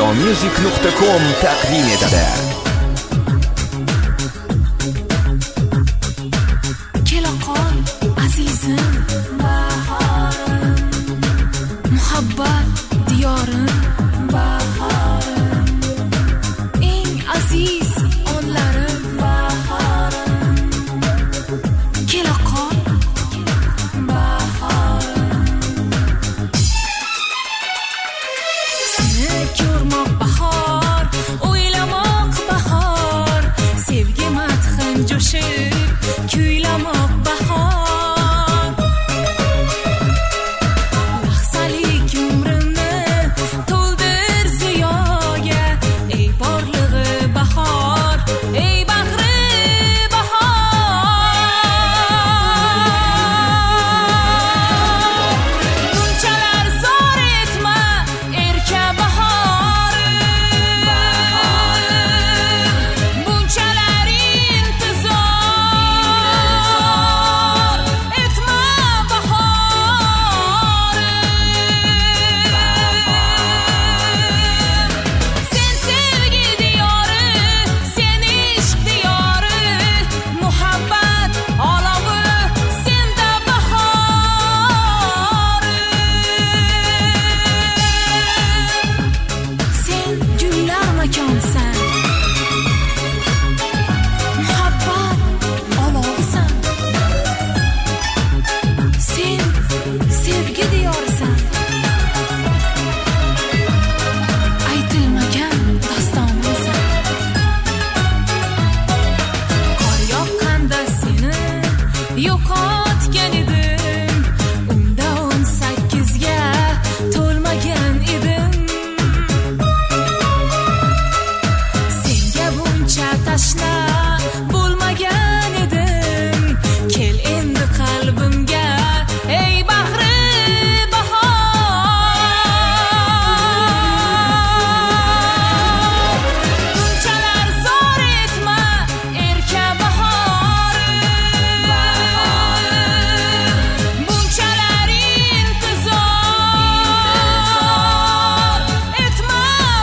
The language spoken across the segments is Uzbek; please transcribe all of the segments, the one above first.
siyomusic.com taqdim etadi. Kelaqol azizim, bahorim, muhabbat diyorim, bahorim, eng aziz onlarim, bahorim, kelaqol bahorim, seni ko'rmoq bahor, o'ylamoq bahor, sevgi madhin jo'shib kuylamoq bahor, lahzalik umrimni to'ldir ziyoga, ey borlig'i bahor, ey bag'ri bahor. Bunchalar zor etma erka bahorim, bunchalar intizor etma bahorim. Sen sevgi diyori, sen ishq diyori, muhabbat olovi senda bahorim. Sen gullar makonsan, muhabbat olovisan, sen sevgi diyorisan, aytilmagan dostonimsan. Qor yoqqanda seni yo'qotgan edim, unda 18ga to'lmagan edim. Senga buncha tashna bo'lmagan edim, kel endi qalbimga, ey bahri bahor. Bunchalar zor etma erka bahorim, bunchalar intizor etma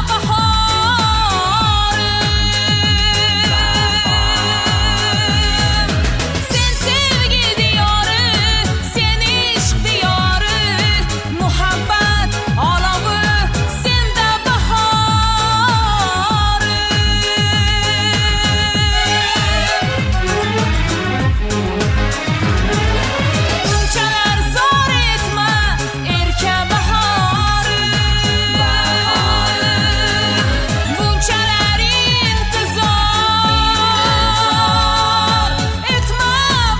bahorim. Sen sevgi diyori, sen ishq diyori, muhabbat olovi senda bahorim. Bunchalar zor etma erka bahorim, bunchalar intizor etma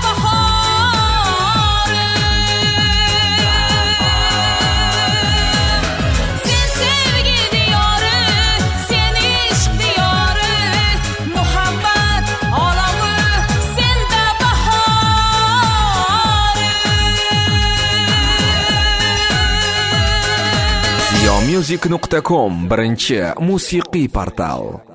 bahorim. Sen sevgi diyori, sen ishq diyori, muhabbat olovi senda bahorim. siyomusic.com birinchi musiqiy portal.